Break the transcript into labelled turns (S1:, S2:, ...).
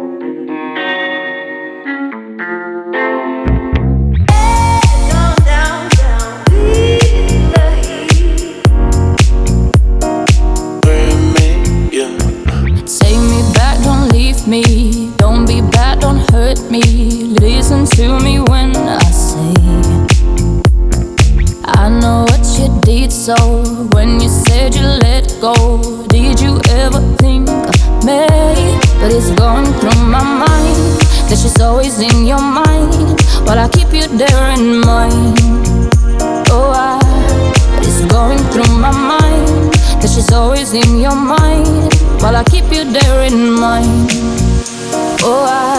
S1: Me, don't be bad, don't hurt me. Listen to me when I say I know what you did. So when you said you let go, did you ever think of me? But it's going through my mind that she's always in your mind, but I keep you there in mind. Oh, but it's going through my mind that she's always in your mind, while I keep you there in mind. Oh,